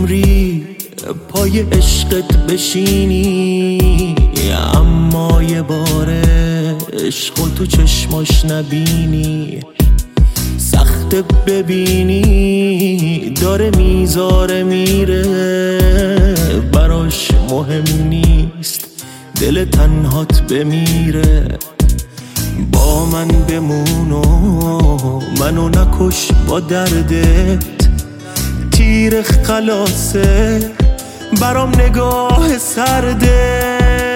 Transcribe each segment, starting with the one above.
عمری پای عشقت بشینی، اما یه بار عشقو تو چشماش نبینی. سخت ببینی داره میذاره میره، براش مهم نیست دل تنهات بمیره. با من بمون و منو نکش با دردت، تیر خلاصه برام نگاه سرده.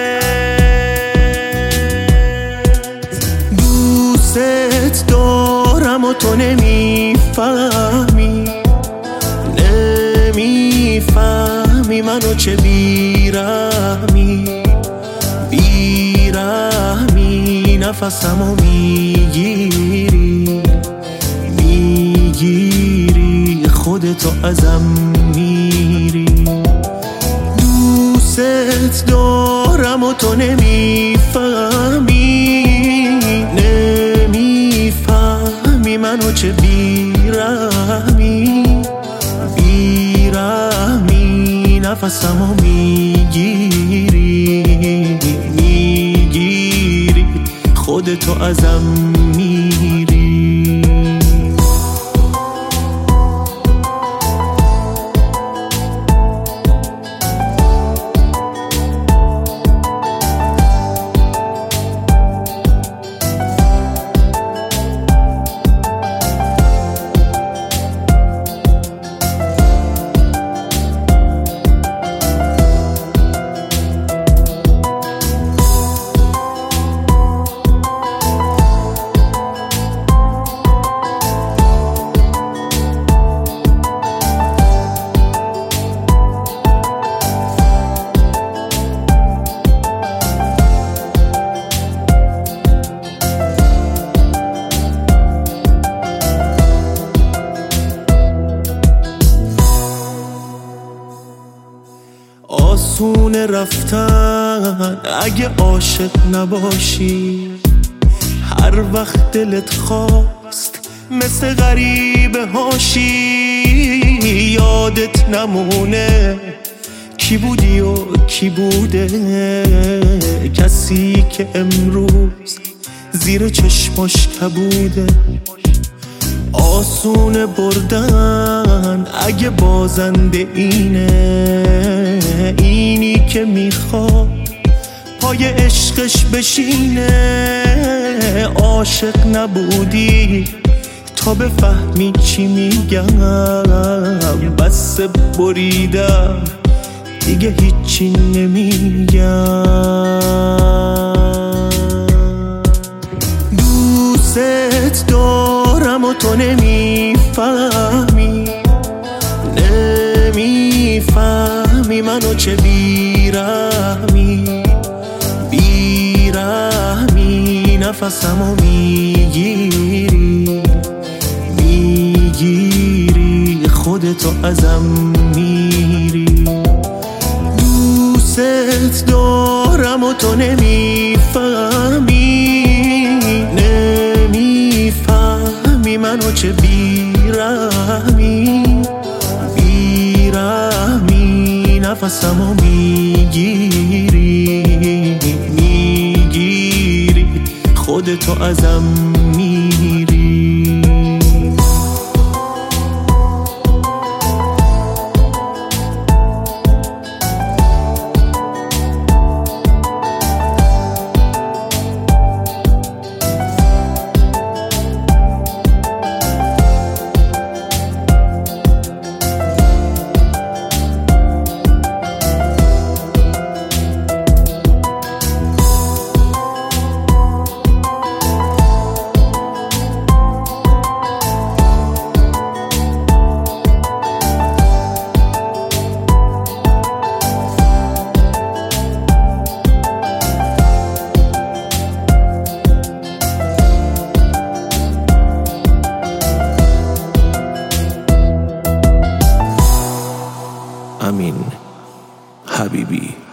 دوست دارم و تو نمیفهمی، نمیفهمی منو چه بیرحمی، بیرحمی نفسمو میگیری، میگیری خودتو ازم میری. دوست دارم و تو نمیفهمی، نمیفهمی منو چه بیرحمی، بیرحمی نفسمو میگیری، میگیری خودتو ازم میری. آسونه رفتن اگه عاشق نباشی، هر وقت دلت خواست مثل غریبه هاشی. یادت نمونه کی بودی و کی بوده، کسی که امروز زیر چشماش کبوده. آسونه بردن اگه بازنده اینه، اینی که میخواد پای عشقش بشینه. عاشق نبودی تا بفهمی چی میگم، بس بریدم دیگه هیچی نمیگم. دوست دارم و تو نمیفهمی، نمیفهمی منو چه بیرحمی، بیرحمی نفسمو میگیری، میگیری خودتو ازم میری. دوست دارم و تو نمیفهمی، نمیفهمی منو چه بیرحمی، بیرحمی نفسمو میگیری، میگیری خودتو ازم میری. Amin Habibi.